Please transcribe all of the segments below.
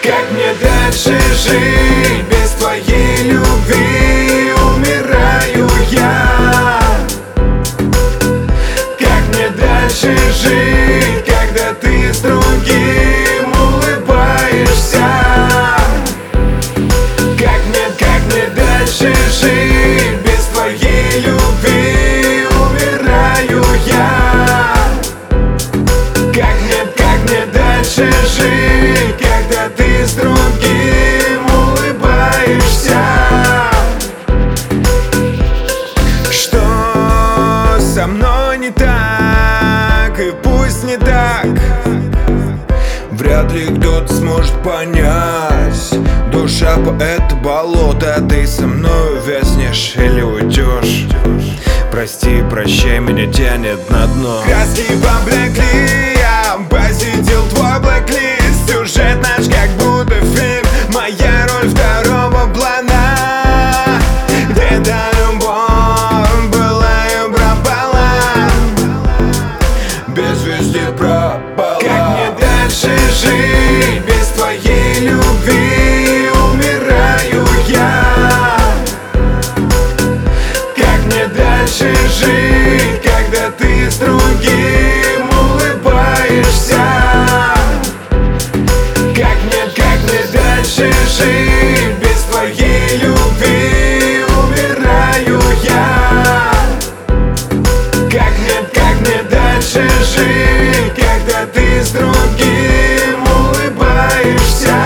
Как мне дальше жить без твоей любви? Умираю я. Как мне дальше жить, когда ты с другим улыбаешься? Как мне дальше жить без твоей любви? Умираю я. Как мне дальше жить, когда ты с другим улыбаешься? Что со мной не так, и пусть не так, вряд ли кто-то сможет понять. Душа по это болото, ты со мной вязнешь или уйдешь. Прости, прощай, меня тянет на дно. Краски поблекли, я посетил твой блэк-лист. Сюжет наш как будто фильм, моя роль второго плана. Где-то любовь была и пропала, без вести пропала. Как мне дальше жить без твоей любви? Умираю я. Как мне дальше жить, когда ты с другим улыбаешься? Как мне дальше жить без твоей любви? Умираю я. Как мне дальше жить, когда ты с другим улыбаешься?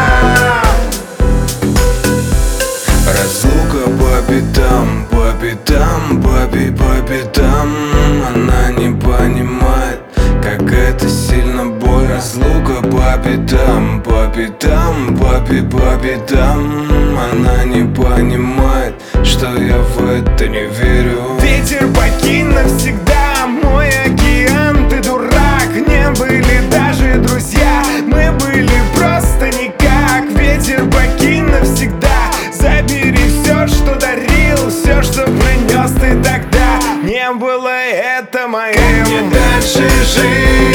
Разлука по пятам, по пятам, по пятам. Она не понимает, как это сильно боль. Разлука по пятам, по пятам, по пятам. Она не понимает, что я в это не верю. Ветер покинь навсегда мой океан, ты дурак. Не были даже друзья, мы были просто никак. Ветер покинь навсегда, забери все, что дарил, все, что принес ты тогда. Не было это моим. Как мне дальше жить?